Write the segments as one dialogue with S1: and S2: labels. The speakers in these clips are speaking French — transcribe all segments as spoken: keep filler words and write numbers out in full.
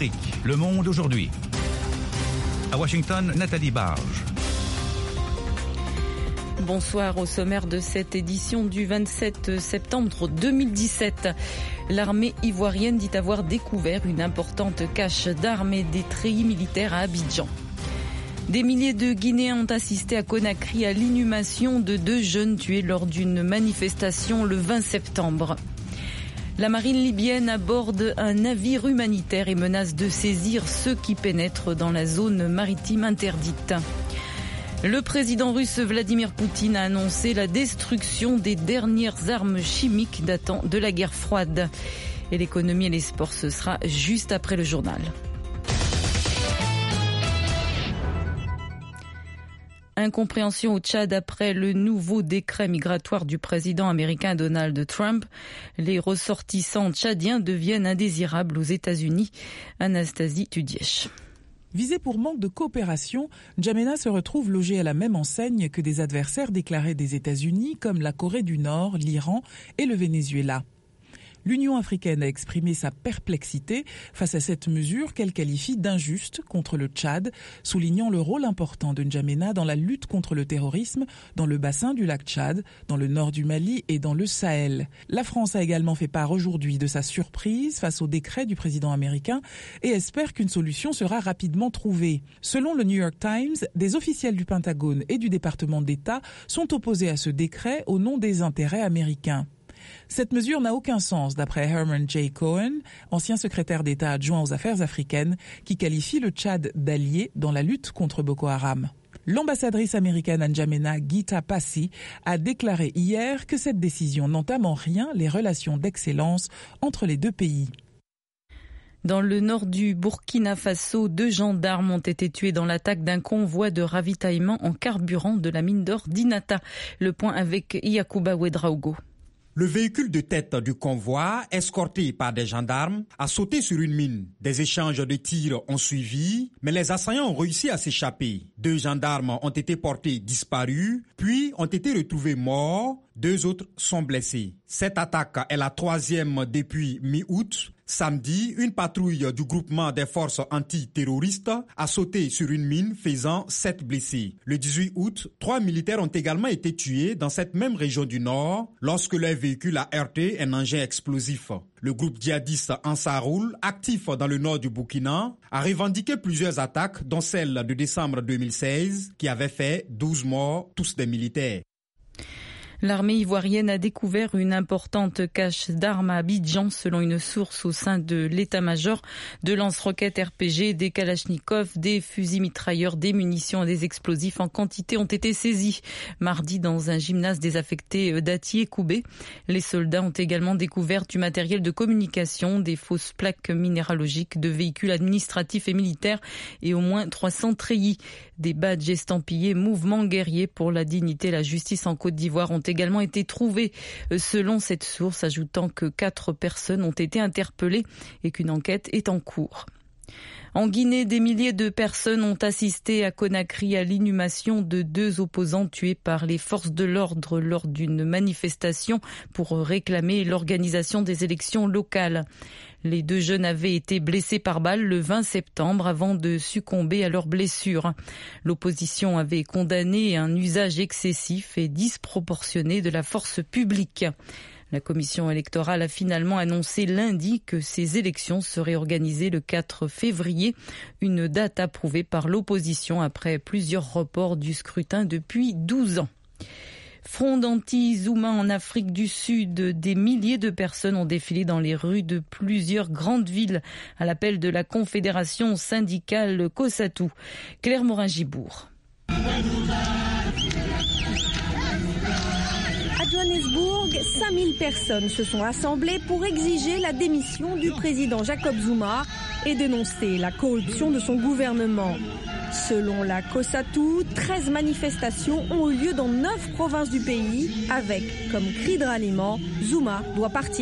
S1: Afrique, Le Monde aujourd'hui. À Washington, Nathalie Barge.
S2: Bonsoir. Au sommaire de cette édition du vingt-sept septembre deux mille dix-sept. L'armée ivoirienne dit avoir découvert une importante cache d'armes et des treillis militaires à Abidjan. Des milliers de Guinéens ont assisté à Conakry à l'inhumation de deux jeunes tués lors d'une manifestation le vingt septembre. La marine libyenne aborde un navire humanitaire et menace de saisir ceux qui pénètrent dans la zone maritime interdite. Le président russe Vladimir Poutine a annoncé la destruction des dernières armes chimiques datant de la guerre froide. Et l'économie et les sports, ce sera juste après le journal. Incompréhension au Tchad après le nouveau décret migratoire du président américain Donald Trump. Les ressortissants tchadiens deviennent indésirables aux États-Unis. Anastasie Tudièche.
S3: Visé pour manque de coopération, N'Djamena se retrouve logé à la même enseigne que des adversaires déclarés des États-Unis comme la Corée du Nord, l'Iran et le Venezuela. L'Union africaine a exprimé sa perplexité face à cette mesure qu'elle qualifie d'injuste contre le Tchad, soulignant le rôle important de N'Djamena dans la lutte contre le terrorisme dans le bassin du lac Tchad, dans le nord du Mali et dans le Sahel. La France a également fait part aujourd'hui de sa surprise face au décret du président américain et espère qu'une solution sera rapidement trouvée. Selon le New York Times, des officiels du Pentagone et du département d'État sont opposés à ce décret au nom des intérêts américains. Cette mesure n'a aucun sens d'après Herman J. Cohen, ancien secrétaire d'État adjoint aux affaires africaines, qui qualifie le Tchad d'allié dans la lutte contre Boko Haram. L'ambassadrice américaine à N'Djamena, Gita Passy, a déclaré hier que cette décision n'entame en rien les relations d'excellence entre les deux pays.
S2: Dans le nord du Burkina Faso, deux gendarmes ont été tués dans l'attaque d'un convoi de ravitaillement en carburant de la mine d'or d'Inata. Le point avec Yakuba Ouedraogo.
S4: Le véhicule de tête du convoi, escorté par des gendarmes, a sauté sur une mine. Des échanges de tirs ont suivi, mais les assaillants ont réussi à s'échapper. Deux gendarmes ont été portés disparus, puis ont été retrouvés morts. Deux autres sont blessés. Cette attaque est la troisième depuis mi-août. Samedi, une patrouille du groupement des forces antiterroristes a sauté sur une mine faisant sept blessés. Le dix-huit août, trois militaires ont également été tués dans cette même région du Nord lorsque leur véhicule a heurté un engin explosif. Le groupe djihadiste Ansaroul, actif dans le nord du Burkina, a revendiqué plusieurs attaques, dont celle de décembre deux mille seize, qui avait fait douze morts, tous des militaires.
S2: L'armée ivoirienne a découvert une importante cache d'armes à Abidjan, selon une source au sein de l'état-major, de lance-roquettes R P G, des kalachnikovs, des fusils mitrailleurs, des munitions et des explosifs en quantité ont été saisis mardi dans un gymnase désaffecté d'Ati et Koubé. Les soldats ont également découvert du matériel de communication, des fausses plaques minéralogiques, de véhicules administratifs et militaires et au moins trois cents treillis. Des badges estampillés Mouvement guerrier pour la dignité et la justice en Côte d'Ivoire ont également été trouvés, selon cette source, ajoutant que quatre personnes ont été interpellées et qu'une enquête est en cours. En Guinée, des milliers de personnes ont assisté à Conakry à l'inhumation de deux opposants tués par les forces de l'ordre lors d'une manifestation pour réclamer l'organisation des élections locales. Les deux jeunes avaient été blessés par balle le vingt septembre avant de succomber à leurs blessures. L'opposition avait condamné un usage excessif et disproportionné de la force publique. La commission électorale a finalement annoncé lundi que ces élections seraient organisées le quatre février, une date approuvée par l'opposition après plusieurs reports du scrutin depuis douze ans. Fronde anti-Zuma en Afrique du Sud, des milliers de personnes ont défilé dans les rues de plusieurs grandes villes à l'appel de la confédération syndicale COSATU. Claire Morin-Gibourg.
S5: À Johannesburg, cinq mille personnes se sont assemblées pour exiger la démission du président Jacob Zuma et dénoncer la corruption de son gouvernement. Selon la COSATU, treize manifestations ont eu lieu dans neuf provinces du pays avec comme cri de ralliement « Zuma doit partir ».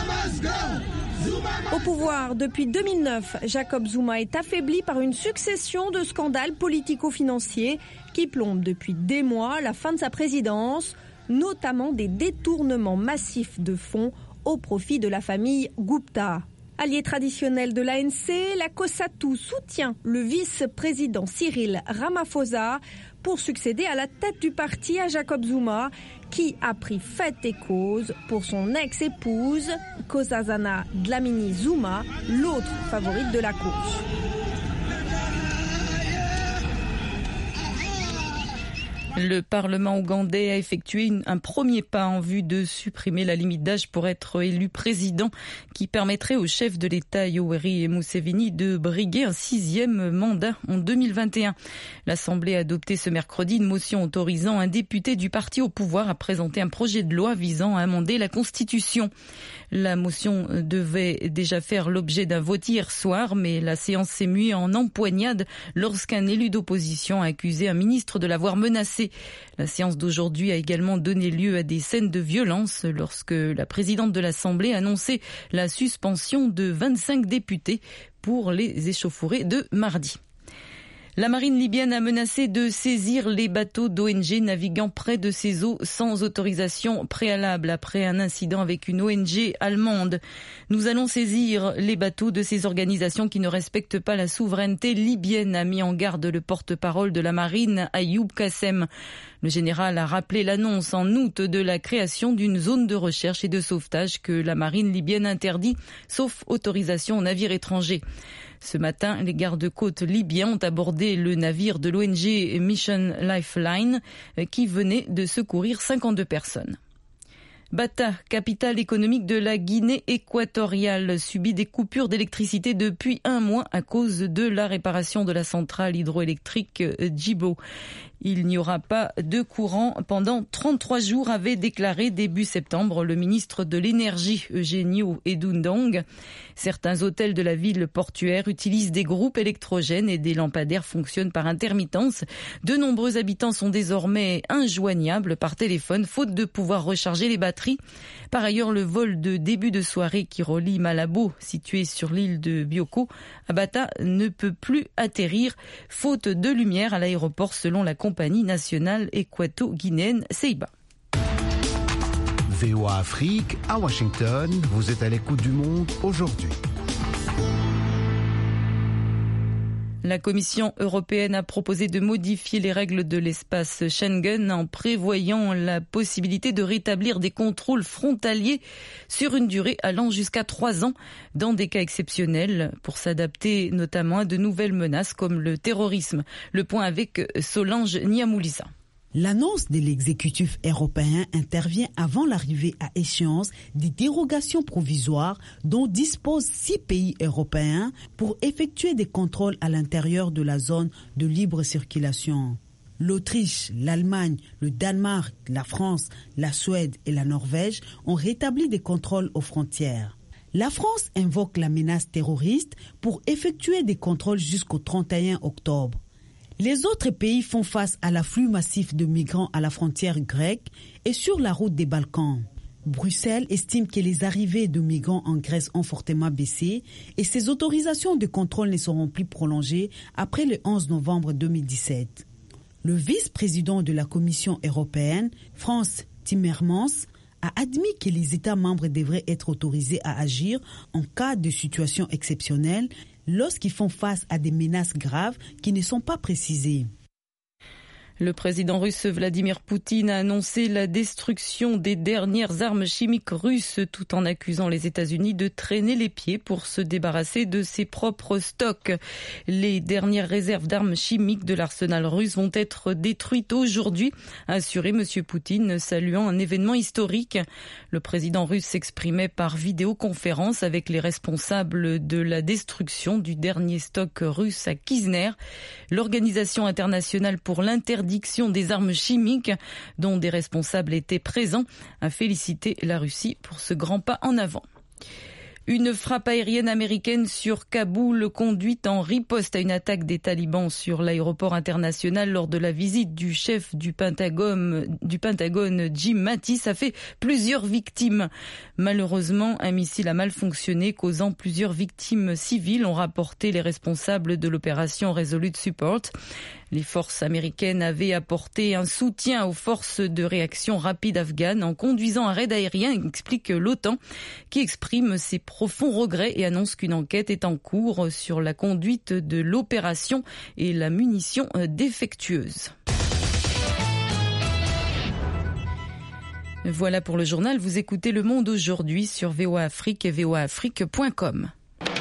S5: Au pouvoir depuis deux mille neuf, Jacob Zuma est affaibli par une succession de scandales politico-financiers qui plombent depuis des mois la fin de sa présidence, notamment des détournements massifs de fonds au profit de la famille Gupta. Allié traditionnel de l'A N C, la COSATU soutient le vice-président Cyril Ramaphosa pour succéder à la tête du parti à Jacob Zuma, qui a pris fait et cause pour son ex-épouse, Nkosazana Dlamini Zuma, l'autre favorite de la course.
S2: Le Parlement ougandais a effectué un premier pas en vue de supprimer la limite d'âge pour être élu président, qui permettrait au chef de l'État Yoweri Museveni de briguer un sixième mandat en deux mille vingt et un. L'Assemblée a adopté ce mercredi une motion autorisant un député du parti au pouvoir à présenter un projet de loi visant à amender la Constitution. La motion devait déjà faire l'objet d'un vote hier soir, mais la séance s'est muée en empoignade lorsqu'un élu d'opposition a accusé un ministre de l'avoir menacé. La séance d'aujourd'hui a également donné lieu à des scènes de violence lorsque la présidente de l'Assemblée a annoncé la suspension de vingt-cinq députés pour les échauffourées de mardi. La marine libyenne a menacé de saisir les bateaux d'O N G naviguant près de ses eaux sans autorisation préalable après un incident avec une O N G allemande. Nous allons saisir les bateaux de ces organisations qui ne respectent pas la souveraineté libyenne, a mis en garde le porte-parole de la marine, Ayoub Kassem. Le général a rappelé l'annonce en août de la création d'une zone de recherche et de sauvetage que la marine libyenne interdit, sauf autorisation aux navires étrangers. Ce matin, les gardes-côtes libyens ont abordé le navire de l'O N G Mission Lifeline qui venait de secourir cinquante-deux personnes. Bata, capitale économique de la Guinée équatoriale, subit des coupures d'électricité depuis un mois à cause de la réparation de la centrale hydroélectrique Djibo. Il n'y aura pas de courant pendant trente-trois jours, avait déclaré début septembre le ministre de l'Énergie, Eugenio Edundong. Certains hôtels de la ville portuaire utilisent des groupes électrogènes et des lampadaires fonctionnent par intermittence. De nombreux habitants sont désormais injoignables par téléphone, faute de pouvoir recharger les batteries. Par ailleurs, le vol de début de soirée qui relie Malabo, situé sur l'île de Bioko, à Bata, ne peut plus atterrir, faute de lumière à l'aéroport, selon la compagnie nationale équato-guinéenne Ceiba.
S6: V O A Afrique, à Washington, vous êtes à l'écoute du monde aujourd'hui.
S2: La Commission européenne a proposé de modifier les règles de l'espace Schengen en prévoyant la possibilité de rétablir des contrôles frontaliers sur une durée allant jusqu'à trois ans dans des cas exceptionnels pour s'adapter notamment à de nouvelles menaces comme le terrorisme. Le point avec Solange Niamoulissa.
S7: L'annonce de l'exécutif européen intervient avant l'arrivée à échéance des dérogations provisoires dont disposent six pays européens pour effectuer des contrôles à l'intérieur de la zone de libre circulation. L'Autriche, l'Allemagne, le Danemark, la France, la Suède et la Norvège ont rétabli des contrôles aux frontières. La France invoque la menace terroriste pour effectuer des contrôles jusqu'au trente et un octobre. Les autres pays font face à l'afflux massif de migrants à la frontière grecque et sur la route des Balkans. Bruxelles estime que les arrivées de migrants en Grèce ont fortement baissé et ces autorisations de contrôle ne seront plus prolongées après le onze novembre deux mille dix-sept. Le vice-président de la Commission européenne, Frans Timmermans, a admis que les États membres devraient être autorisés à agir en cas de situation exceptionnelle lorsqu'ils font face à des menaces graves qui ne sont pas précisées.
S2: Le président russe Vladimir Poutine a annoncé la destruction des dernières armes chimiques russes tout en accusant les États-Unis de traîner les pieds pour se débarrasser de ses propres stocks. Les dernières réserves d'armes chimiques de l'arsenal russe vont être détruites aujourd'hui, a assuré M. Poutine, saluant un événement historique. Le président russe s'exprimait par vidéoconférence avec les responsables de la destruction du dernier stock russe à Kizner, l'Organisation internationale pour l'interdiction des armes chimiques, dont des responsables étaient présents, a félicité la Russie pour ce grand pas en avant. Une frappe aérienne américaine sur Kaboul conduite en riposte à une attaque des talibans sur l'aéroport international lors de la visite du chef du Pentagone, du Pentagone Jim Mattis a fait plusieurs victimes. Malheureusement, un missile a mal fonctionné, causant plusieurs victimes civiles, ont rapporté les responsables de l'opération Resolute Support. Les forces américaines avaient apporté un soutien aux forces de réaction rapide afghanes en conduisant un raid aérien, explique l'OTAN, qui exprime ses profonds regrets et annonce qu'une enquête est en cours sur la conduite de l'opération et la munition défectueuse. Voilà pour le journal. Vous écoutez Le Monde aujourd'hui sur V O A Afrique et v o a afrique point com.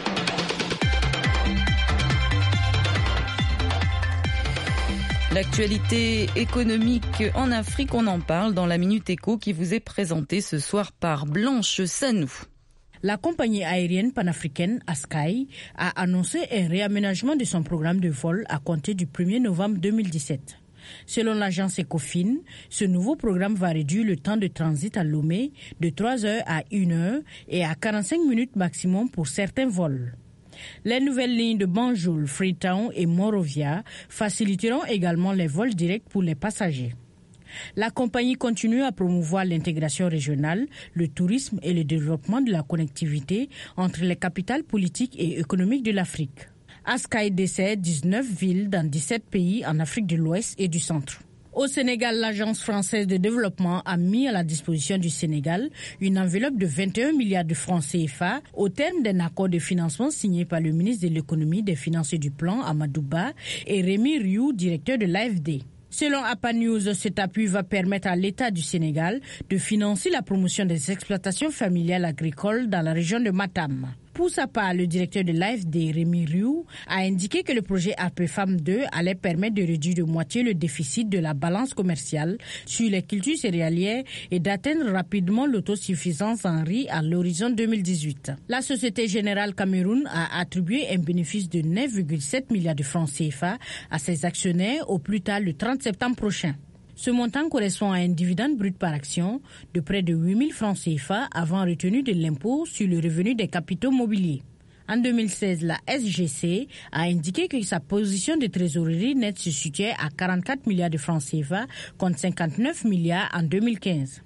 S2: L'actualité économique en Afrique, on en parle dans la Minute Éco qui vous est présentée ce soir par Blanche Sanou.
S8: La compagnie aérienne panafricaine Askai a annoncé un réaménagement de son programme de vol à compter du premier novembre deux mille dix-sept. Selon l'agence Ecofin, ce nouveau programme va réduire le temps de transit à Lomé de trois heures à une heure et à quarante-cinq minutes maximum pour certains vols. Les nouvelles lignes de Banjul, Freetown et Monrovia faciliteront également les vols directs pour les passagers. La compagnie continue à promouvoir l'intégration régionale, le tourisme et le développement de la connectivité entre les capitales politiques et économiques de l'Afrique. Askai dessert dix-neuf villes dans dix-sept pays en Afrique de l'Ouest et du Centre. Au Sénégal, l'Agence française de développement a mis à la disposition du Sénégal une enveloppe de vingt et un milliards de francs C F A au terme d'un accord de financement signé par le ministre de l'Économie, des Finances et du Plan, Amadou Ba, et Rémi Rioux, directeur de l'A F D. Selon A P A News, cet appui va permettre à l'État du Sénégal de financer la promotion des exploitations familiales agricoles dans la région de Matam. Pour sa part, le directeur de l'A F D, Rémi Rioux, a indiqué que le projet A P F A M deux allait permettre de réduire de moitié le déficit de la balance commerciale sur les cultures céréalières et d'atteindre rapidement l'autosuffisance en riz à l'horizon deux mille dix-huit. La Société Générale Cameroun a attribué un bénéfice de neuf virgule sept milliards de francs C F A à ses actionnaires au plus tard le trente septembre prochain. Ce montant correspond à un dividende brut par action de près de huit mille francs C F A avant retenue de l'impôt sur le revenu des capitaux mobiliers. En deux mille seize, la S G C a indiqué que sa position de trésorerie nette se situait à quarante-quatre milliards de francs C F A contre cinquante-neuf milliards en deux mille quinze.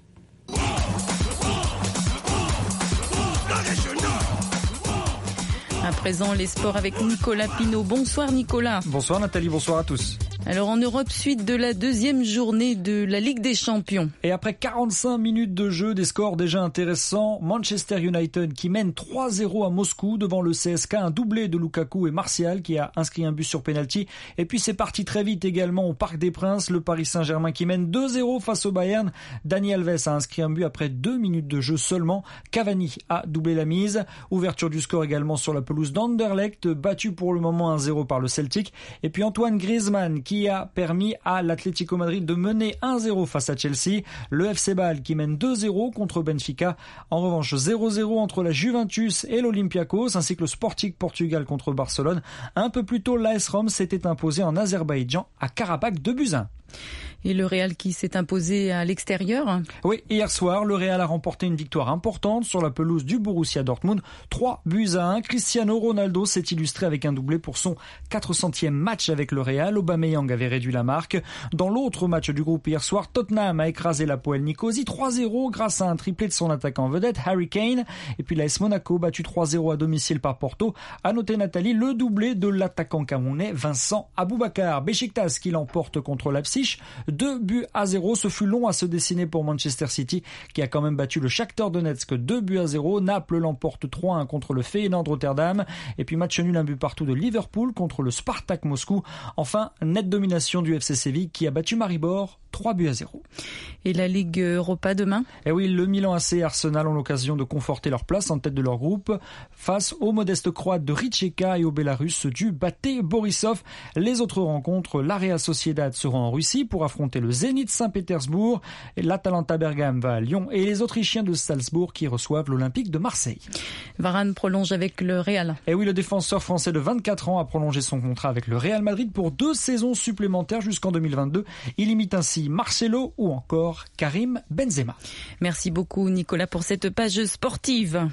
S2: À présent, les sports avec Nicolas Pinault. Bonsoir Nicolas.
S9: Bonsoir Nathalie, bonsoir à tous.
S2: Alors en Europe, suite de la deuxième journée de la Ligue des Champions.
S9: Et après quarante-cinq minutes de jeu, des scores déjà intéressants, Manchester United qui mène trois zéro à Moscou devant le C S K, un doublé de Lukaku et Martial qui a inscrit un but sur pénalty. Et puis c'est parti très vite également au Parc des Princes, le Paris Saint-Germain qui mène deux zéro face au Bayern. Dani Alves a inscrit un but après deux minutes de jeu seulement. Cavani a doublé la mise. Ouverture du score également sur la pelouse d'Anderlecht, battu pour le moment un zéro par le Celtic. Et puis Antoine Griezmann qui qui a permis à l'Atlético Madrid de mener un zéro face à Chelsea. Le F C Bâle qui mène deux zéro contre Benfica. En revanche, zéro zéro entre la Juventus et l'Olympiakos, ainsi que le Sporting Portugal contre Barcelone. Un peu plus tôt, l'A S Rome s'était imposé en Azerbaïdjan à Karabakh deux buts à un.
S2: Et le Real qui s'est imposé à l'extérieur.
S9: Oui, hier soir, le Real a remporté une victoire importante sur la pelouse du Borussia Dortmund. trois buts à un. Cristiano Ronaldo s'est illustré avec un doublé pour son quatre centième match avec le Real. Aubameyang avait réduit la marque. Dans l'autre match du groupe hier soir, Tottenham a écrasé la Poel Nicosie trois zéro grâce à un triplé de son attaquant vedette Harry Kane. Et puis l'A S Monaco battu trois zéro à domicile par Porto. À noter Nathalie, le doublé de l'attaquant camerounais Vincent Aboubakar. Beşiktaş qui l'emporte contre Leipzig. Deux buts à zéro, ce fut long à se dessiner pour Manchester City qui a quand même battu le Shakhtar Donetsk deux buts à zéro. Naples l'emporte trois un contre le Feyenoord Rotterdam. Et puis match nul, un but partout de Liverpool contre le Spartak Moscou. Enfin, nette domination du F C Séville qui a battu Maribor trois buts à zéro.
S2: Et la Ligue Europa demain ?
S9: Eh oui, le Milan A C et Arsenal ont l'occasion de conforter leur place en tête de leur groupe face aux modestes Croates de Rijeka et aux Bélarusses du Bate Borisov. Les autres rencontres, la Real Sociedad sera en Russie pour affronter le Zénith Saint-Pétersbourg. L'Atalanta Bergame va à Lyon et les Autrichiens de Salzbourg qui reçoivent l'Olympique de Marseille.
S2: Varane prolonge avec le Real.
S9: Eh oui, le défenseur français de vingt-quatre ans a prolongé son contrat avec le Real Madrid pour deux saisons supplémentaires jusqu'en deux mille vingt-deux. Il imite ainsi Marcelo ou encore Karim Benzema.
S2: Merci beaucoup Nicolas pour cette page sportive.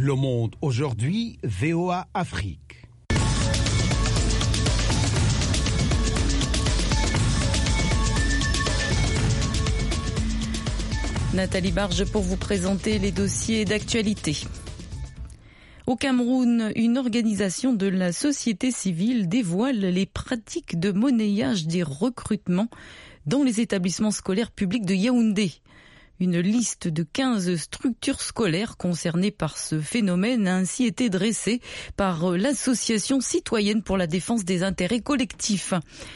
S6: Le Monde aujourd'hui, V O A Afrique.
S2: Nathalie Barge pour vous présenter les dossiers d'actualité. Au Cameroun, une organisation de la société civile dévoile les pratiques de monnayage des recrutements dans les établissements scolaires publics de Yaoundé. Une liste de quinze structures scolaires concernées par ce phénomène a ainsi été dressée par l'association citoyenne pour la défense des intérêts collectifs.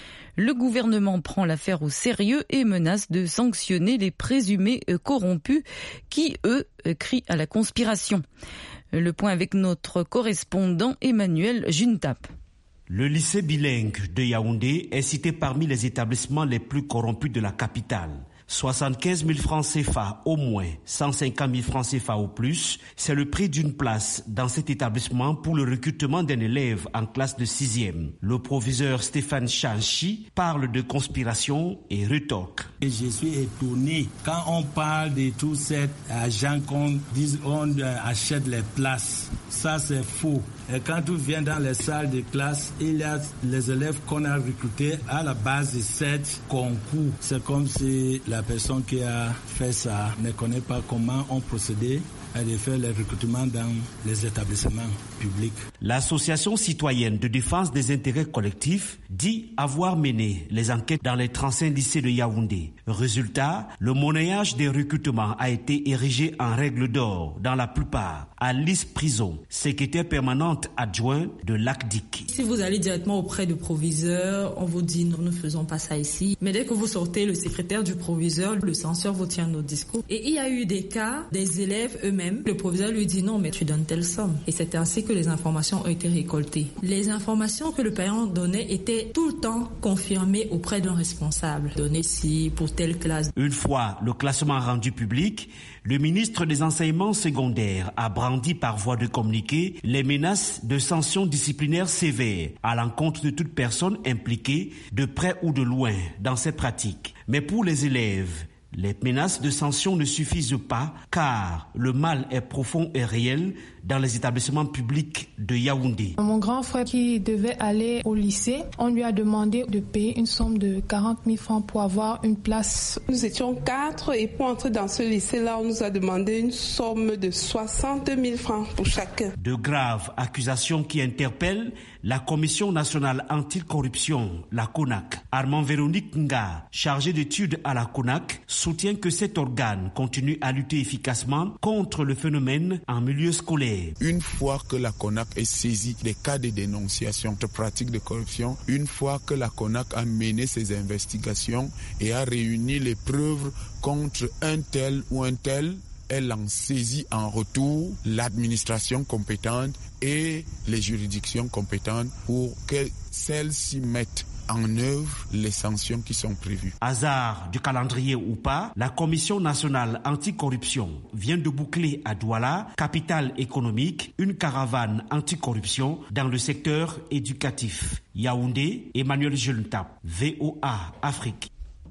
S2: Le gouvernement prend l'affaire au sérieux et menace de sanctionner les présumés corrompus qui, eux, crient à la conspiration. Le point avec notre correspondant Emmanuel Juntap.
S10: Le lycée bilingue de Yaoundé est cité parmi les établissements les plus corrompus de la capitale. soixante-quinze mille francs C F A au moins, cent cinquante mille francs C F A au plus, c'est le prix d'une place dans cet établissement pour le recrutement d'un élève en classe de sixième. Le proviseur Stéphane Chanchi parle de conspiration et rétorque.
S11: Et je suis étonné quand on parle de tous ces agents qu'on dit on achète les places. Ça c'est faux. Et quand on vient dans les salles de classe, il y a les élèves qu'on a recrutés à la base de sept concours. C'est comme si la personne qui a fait ça ne connaît pas comment on procédait à de faire les recrutements dans les établissements publics.
S10: L'association citoyenne de défense des intérêts collectifs dit avoir mené les enquêtes dans les trente-cinq lycées de Yaoundé. Résultat, le monnayage des recrutements a été érigé en règle d'or dans la plupart. Alice Prison, secrétaire permanente adjointe de l'A C D I C.
S12: Si vous allez directement auprès du proviseur, on vous dit non, nous ne faisons pas ça ici. Mais dès que vous sortez, le secrétaire du proviseur, le censeur vous tient nos discours. Et il y a eu des cas des élèves eux-mêmes. Le proviseur lui dit non, mais tu donnes telle somme. Et c'est ainsi que les informations ont été récoltées. Les informations que le parent donnait étaient tout le temps confirmées auprès d'un responsable. Donné si pour telle classe.
S10: Une fois le classement rendu public, le ministre des Enseignements secondaires a brandi par voie de communiqué les menaces de sanctions disciplinaires sévères à l'encontre de toute personne impliquée de près ou de loin dans ces pratiques. Mais pour les élèves, les menaces de sanctions ne suffisent pas car le mal est profond et réel dans les établissements publics de Yaoundé.
S13: Mon grand frère qui devait aller au lycée, on lui a demandé de payer une somme de quarante mille francs pour avoir une place.
S14: Nous étions quatre et pour entrer dans ce lycée-là, on nous a demandé une somme de soixante mille francs pour chacun.
S10: De graves accusations qui interpellent la Commission nationale anticorruption, la CONAC. Armand Véronique Nga, chargé d'études à la CONAC, soutient que cet organe continue à lutter efficacement contre le phénomène en milieu scolaire.
S15: Une fois que la CONAC est saisie des cas de dénonciation de pratiques de corruption, une fois que la CONAC a mené ses investigations et a réuni les preuves contre un tel ou un tel, elle en saisit en retour l'administration compétente et les juridictions compétentes pour que celles-ci mettent en œuvre les sanctions qui sont prévues.
S10: Hasard du calendrier ou pas, la Commission nationale anticorruption vient de boucler à Douala, capitale économique, une caravane anticorruption dans le secteur éducatif. Yaoundé, Emmanuel Juntap, V O A Afrique.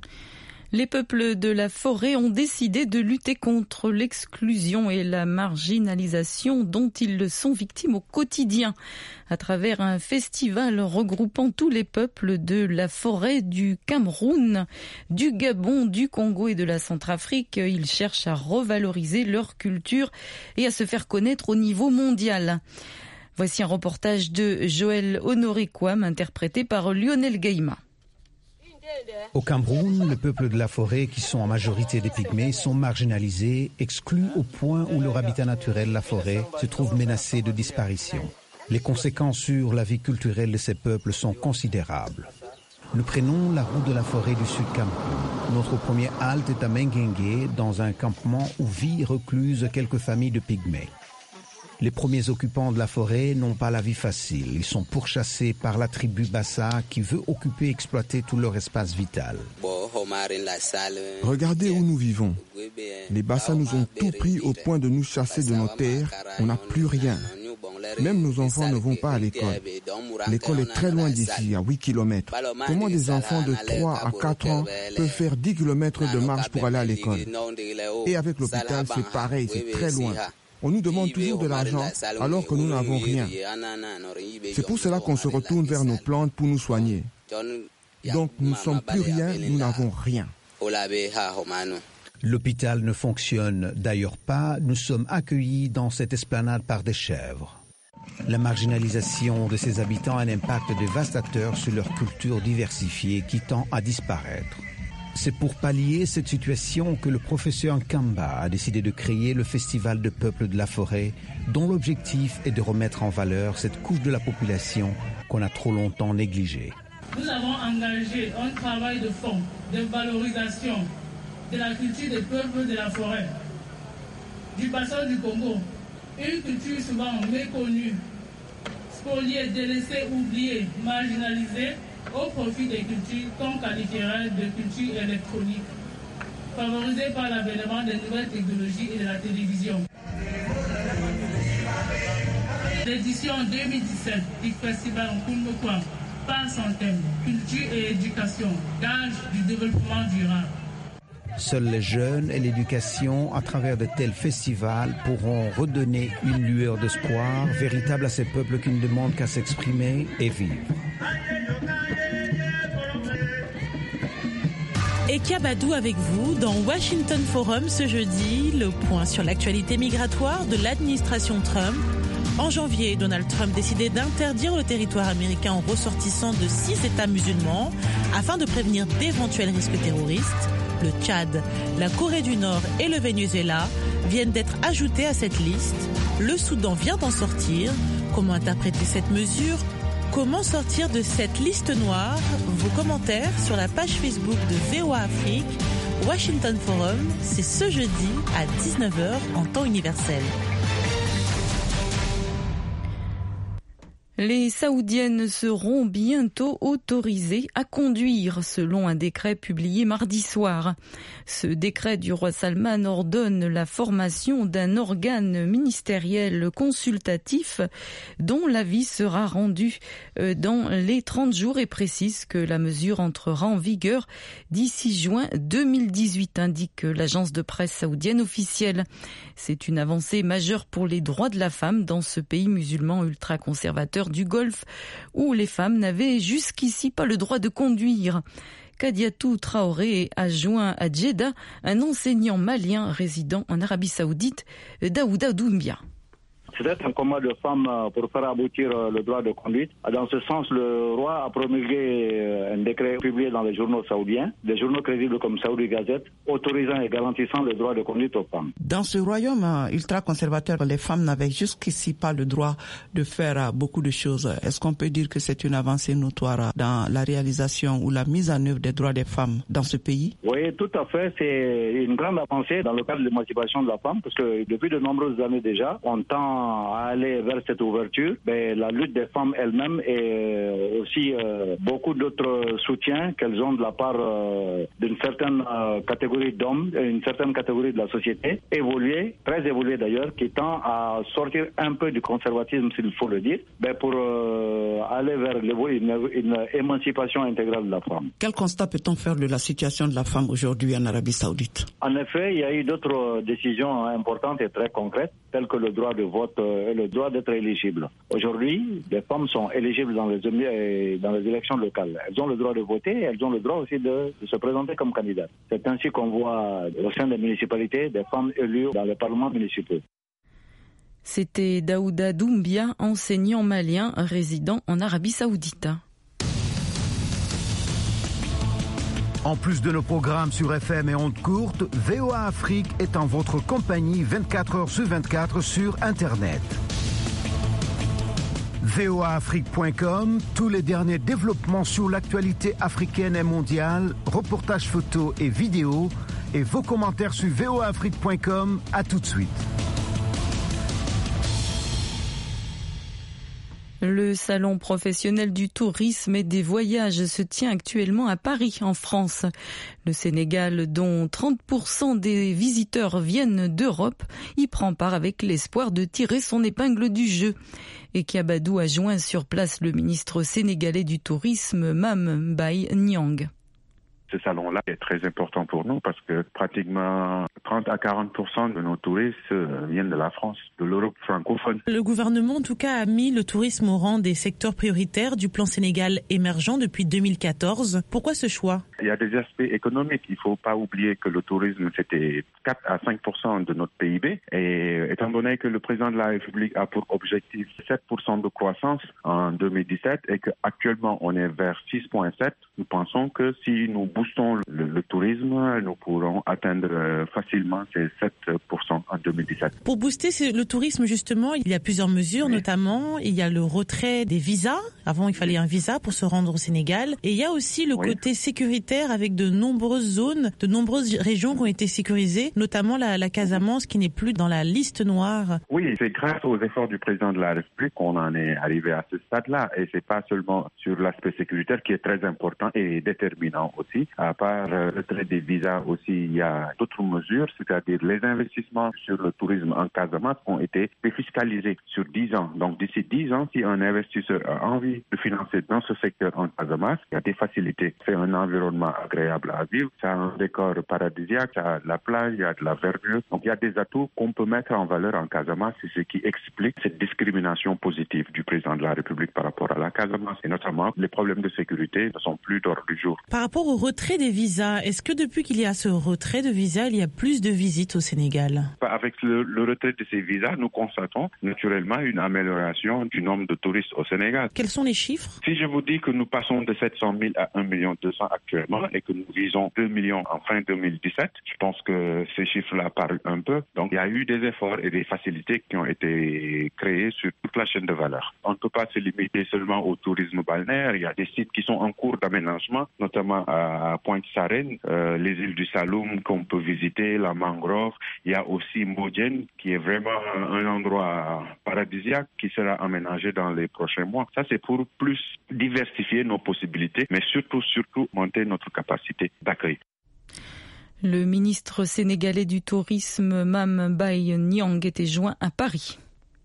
S2: Les peuples de la forêt ont décidé de lutter contre l'exclusion et la marginalisation dont ils sont victimes au quotidien. À travers un festival regroupant tous les peuples de la forêt du Cameroun, du Gabon, du Congo et de la Centrafrique, ils cherchent à revaloriser leur culture et à se faire connaître au niveau mondial. Voici un reportage de Joël Honoré-Kouam interprété par Lionel Gaïma.
S16: Au Cameroun, le peuple de la forêt, qui sont en majorité des pygmées, sont marginalisés, exclus au point où leur habitat naturel, la forêt, se trouve menacé de disparition. Les conséquences sur la vie culturelle de ces peuples sont considérables. Nous prenons la route de la forêt du Sud Cameroun. Notre premier halte est à Mengengue, dans un campement où vivent recluses quelques familles de pygmées. Les premiers occupants de la forêt n'ont pas la vie facile. Ils sont pourchassés par la tribu Bassa qui veut occuper et exploiter tout leur espace vital.
S17: Regardez où nous vivons. Les Bassa nous ont tout pris au point de nous chasser de nos terres. On n'a plus rien. Même nos enfants ne vont pas à l'école. L'école est très loin d'ici, à huit kilomètres. Comment des enfants de trois à quatre ans peuvent faire dix kilomètres de marche pour aller à l'école? Et avec l'hôpital, c'est pareil, c'est très loin. On nous demande toujours de l'argent alors que nous n'avons rien. C'est pour cela qu'on se retourne vers nos plantes pour nous soigner. Donc nous ne sommes plus rien, nous n'avons rien.
S16: L'hôpital ne fonctionne d'ailleurs pas. Nous sommes accueillis dans cette esplanade par des chèvres. La marginalisation de ses habitants a un impact dévastateur sur leur culture diversifiée qui tend à disparaître. C'est pour pallier cette situation que le professeur Nkamba a décidé de créer le Festival de Peuples de la Forêt, dont l'objectif est de remettre en valeur cette couche de la population qu'on a trop longtemps négligée.
S18: Nous avons engagé un travail de fond, de valorisation de la culture des peuples de la forêt, du bassin du Congo, une culture souvent méconnue, spoliée, délaissée, oubliée, marginalisée, au profit des cultures qu'on qualifierait de culture électronique, favorisée par l'avènement des nouvelles technologies et de la télévision. L'édition deux mille dix-sept du festival Nkumbukwa par son thème culture et éducation, gage du développement durable.
S16: Seuls les jeunes et l'éducation, à travers de tels festivals, pourront redonner une lueur d'espoir véritable à ces peuples qui ne demandent qu'à s'exprimer et vivre.
S19: Et Kiabadou avec vous dans Washington Forum ce jeudi, le point sur l'actualité migratoire de l'administration Trump. En janvier, Donald Trump décidait d'interdire le territoire américain aux ressortissants de six États musulmans afin de prévenir d'éventuels risques terroristes. Le Tchad, la Corée du Nord et le Venezuela viennent d'être ajoutés à cette liste. Le Soudan vient d'en sortir. Comment interpréter cette mesure ? Comment sortir de cette liste noire ? Vos commentaires sur la page Facebook de V O A Afrique. Washington Forum, c'est ce jeudi à dix-neuf heures en temps universel.
S2: Les Saoudiennes seront bientôt autorisées à conduire, selon un décret publié mardi soir. Ce décret du roi Salman ordonne la formation d'un organe ministériel consultatif dont l'avis sera rendu dans les trente jours et précise que la mesure entrera en vigueur d'ici juin deux mille dix-huit, indique l'agence de presse saoudienne officielle. C'est une avancée majeure pour les droits de la femme dans ce pays musulman ultra-conservateur du Golfe, où les femmes n'avaient jusqu'ici pas le droit de conduire. Kadiatou Traoré a joint à Jeddah un enseignant malien résidant en Arabie Saoudite, Daouda Doumbia.
S20: C'est un combat de femmes pour faire aboutir le droit de conduite. Dans ce sens, le roi a promulgué un décret publié dans les journaux saoudiens, des journaux crédibles comme Saoudi Gazette, autorisant et garantissant le droit de conduite aux femmes.
S21: Dans ce royaume ultra-conservateur, les femmes n'avaient jusqu'ici pas le droit de faire beaucoup de choses. Est-ce qu'on peut dire que c'est une avancée notoire dans la réalisation ou la mise en œuvre des droits des femmes dans ce pays?
S20: Oui, tout à fait. C'est une grande avancée dans le cadre de l'émancipation de la femme, parce que depuis de nombreuses années déjà, on tend à aller vers cette ouverture. Mais la lutte des femmes elles-mêmes et aussi euh, beaucoup d'autres soutiens qu'elles ont de la part euh, d'une certaine euh, catégorie d'hommes, une certaine catégorie de la société, évoluée, très évoluée d'ailleurs, qui tend à sortir un peu du conservatisme, s'il faut le dire, mais pour euh, aller vers une, une émancipation intégrale de la femme.
S21: Quel constat peut-on faire de la situation de la femme aujourd'hui en Arabie Saoudite?
S20: En effet, il y a eu d'autres décisions importantes et très concrètes, telles que le droit de vote et le droit d'être éligible. Aujourd'hui, les femmes sont éligibles dans les, dans les élections locales. Elles ont le droit de voter et elles ont le droit aussi de, de se présenter comme candidates. C'est ainsi qu'on voit au sein des municipalités des femmes élues dans les parlements municipaux.
S2: C'était Daouda Doumbia, enseignant malien résident en Arabie Saoudite.
S6: En plus de nos programmes sur F M et ondes courtes, V O A Afrique est en votre compagnie vingt-quatre heures sur vingt-quatre sur Internet. V O A Afrique point com, tous les derniers développements sur l'actualité africaine et mondiale, reportages photos et vidéos, et vos commentaires sur V O A Afrique point com. À tout de suite.
S2: Le salon professionnel du tourisme et des voyages se tient actuellement à Paris, en France. Le Sénégal, dont trente pour cent des visiteurs viennent d'Europe, y prend part avec l'espoir de tirer son épingle du jeu. Et Kiabadou a joint sur place le ministre sénégalais du tourisme, Mame Mbaye Niang.
S22: Ce salon
S1: élément-là est très important pour nous parce que pratiquement trente à quarante pour cent de nos touristes viennent de la France, de l'Europe francophone.
S19: Le gouvernement, en tout cas, a mis le tourisme au rang des secteurs prioritaires du plan Sénégal émergent depuis deux mille quatorze. Pourquoi ce choix?
S1: Il y a des aspects économiques. Il ne faut pas oublier que le tourisme, c'était quatre à cinq pour cent de notre P I B. Et étant donné que le président de la République a pour objectif sept pour cent de croissance en deux mille dix-sept et qu'actuellement on est vers six virgule sept, nous pensons que si nous boostons le, le tourisme, nous pourrons atteindre facilement ces sept pour cent en deux mille dix-sept.
S19: Pour booster le tourisme, justement, il y a plusieurs mesures, oui. Notamment il y a le retrait des visas. Avant, il fallait un visa pour se rendre au Sénégal. Et il y a aussi le oui. côté sécuritaire avec de nombreuses zones, de nombreuses régions qui ont été sécurisées, notamment la, la Casamance qui n'est plus dans la liste noire.
S1: Oui, c'est grâce aux efforts du président de la République qu'on en est arrivé à ce stade-là. Et c'est pas seulement sur l'aspect sécuritaire qui est très important et déterminant aussi. À part le retrait des visas aussi, il y a d'autres mesures, c'est-à-dire les investissements sur le tourisme en Casamance ont été défiscalisés sur dix ans. Donc d'ici dix ans, si un investisseur a envie de financer dans ce secteur en Casamance, il y a des facilités. C'est un environnement agréable à vivre, ça a un décor paradisiaque, ça a de la plage, il y a de la verdure. Donc il y a des atouts qu'on peut mettre en valeur en Casamance, c'est ce qui explique cette discrimination positive du président de la République par rapport à la Casamance. Et notamment, les problèmes de sécurité ne sont plus d'ordre du jour.
S19: Par rapport au retrait des visas, est-ce que depuis qu'il y a ce retrait de visas, il y a plus de visites au Sénégal?
S1: Avec le, le retrait de ces visas, nous constatons naturellement une amélioration du nombre de touristes au Sénégal.
S19: Quels sont les chiffres?
S1: Si je vous dis que nous passons de sept cent mille à un million deux cents actuellement et que nous visons deux millions en fin deux mille dix-sept, je pense que ces chiffres-là parlent un peu. Donc il y a eu des efforts et des facilités qui ont été créées sur toute la chaîne de valeur. On ne peut pas se limiter seulement au tourisme balnéaire. Il y a des sites qui sont en cours d'aménagement, notamment à Pointe-Sarène, euh, les îles du Saloum qu'on peut visiter, la mangrove. Il y a aussi Mbodiène qui est vraiment un endroit paradisiaque qui sera aménagé dans les prochains mois. Ça, c'est pour plus diversifier nos possibilités, mais surtout, surtout monter notre capacité d'accueil.
S2: Le ministre sénégalais du tourisme, Mame Mbaye Niang, était joint à Paris.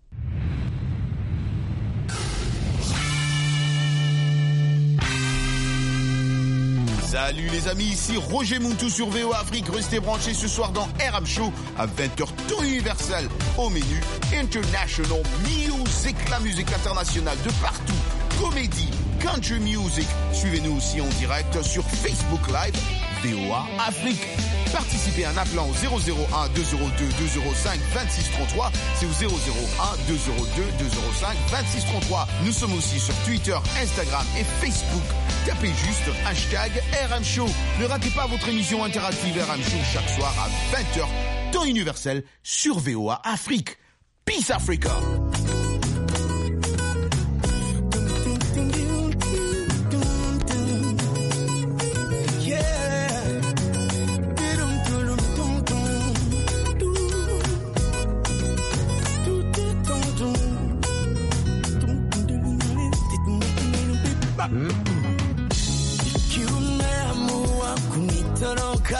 S22: Salut les amis, ici Roger Muntou sur V O A Afrique. Restez branchés ce soir dans R M Show à vingt heures, temps universel. Au menu, International Music, la musique internationale de partout. Comédie, country music. Suivez-nous aussi en direct sur Facebook Live, V O A Afrique. Participez en appelant au zéro zéro un deux zéro deux deux zéro cinq vingt-six trente-trois. C'est au zéro zéro un deux zéro deux deux zéro cinq vingt-six trente-trois. Nous sommes aussi sur Twitter, Instagram et Facebook. Tapez juste hashtag R M Show. Ne ratez pas votre émission interactive R M Show chaque soir à vingt heures, temps universel sur V O A Afrique. Peace Africa.
S23: Ikiwa umeamua kunitoroka,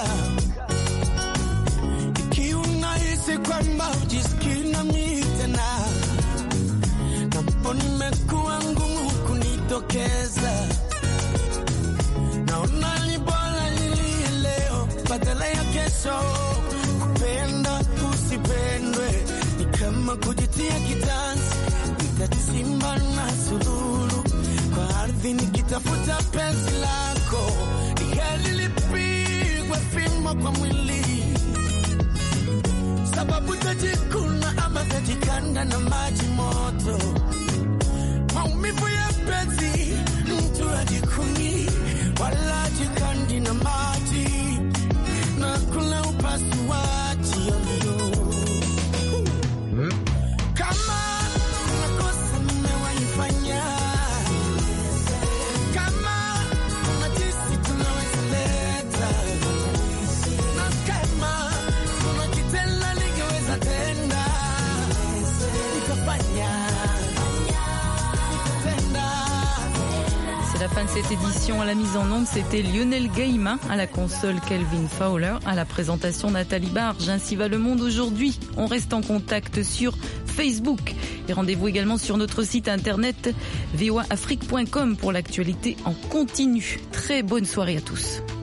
S23: ikiwa unahisi kwamba hujisikii nami tena, napo nimekuwa ngumu kunitokeza, naona ni bora nilie leo badala ya kesho. Kupenda usipendwe ni kama kujitia kitanzi, nitatimba na sululu kwa ardhi nikitafuta penzi lako, heli lipigwe fimbo kwa mwili, sababu tajikuna ama tajikanda na maji moto. Maumivu ya penzi mtu ajikuni wala jikandi na maji, na kuna upasuaji ovyo. Kama kuna kosa nimewaifanya,
S2: c'est la fin de cette édition. À la mise en onde, c'était Lionel Gaïma, à la console Kelvin Fowler, à la présentation Nathalie Barge. Ainsi va le monde aujourd'hui. On reste en contact sur Facebook et rendez-vous également sur notre site internet v o a afrique point com pour l'actualité en continu. Très bonne soirée à tous.